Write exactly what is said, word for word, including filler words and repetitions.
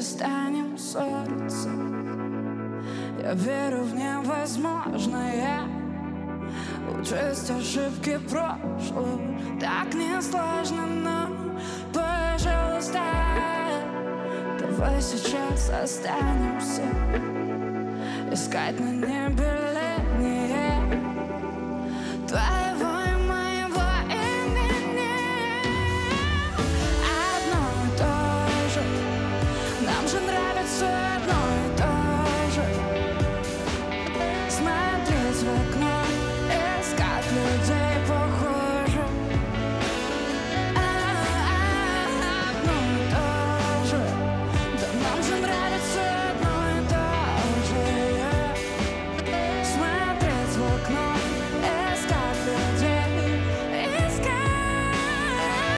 перестанем ссориться. Я верю в невозможное. Учесть ошибки прошлого так несложно, но, пожалуйста, давай сейчас останемся искать на небе линии. Твоя